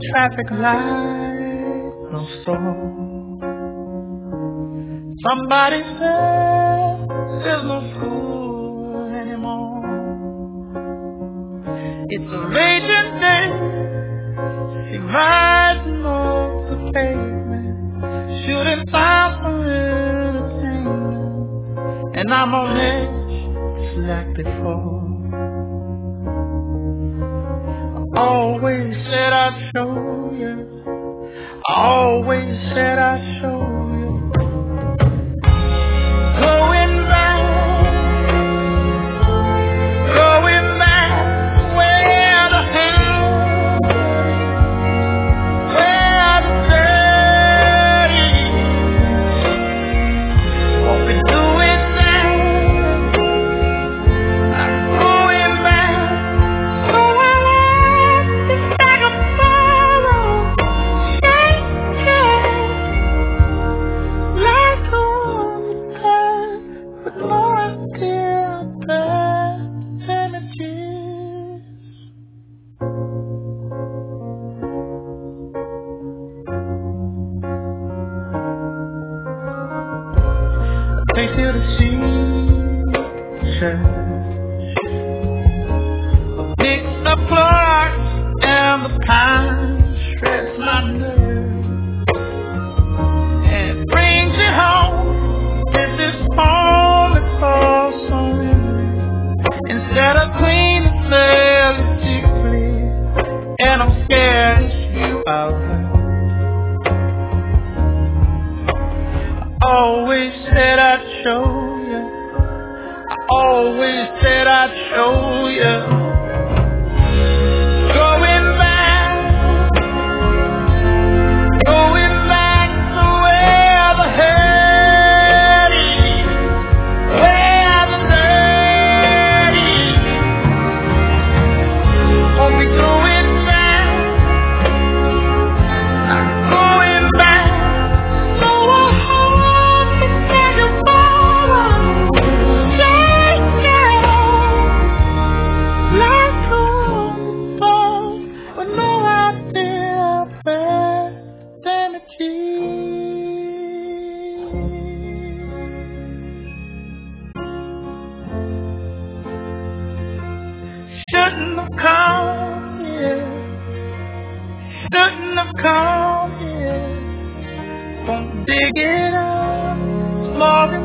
traffic light, no store. Somebody said there's no school anymore. It's a raging day. She rising off the pavement, shooting stars for entertainment, and I'm on edge like before. Always said I'd show you. Always said I'd show you. Going back where the hell, where the day. What we do is that I'm going back. So I want to take a follow, shake it like a woman, but no idea that images. Take you to see church, a big applause and the pine stress my nerves, and it brings you home. This is only for some memory. Instead of cleaning fairly deeply, and I'm scared it's you out there. Always said I'd show you. I always said I'd show you. Going back to where the head is, where the day is. Won't be going back. I'm going back. So I hope to take a follow, shake it like a ball with no idea better than a key. Shouldn't have come here. Shouldn't have come here. Won't dig it up, it's more than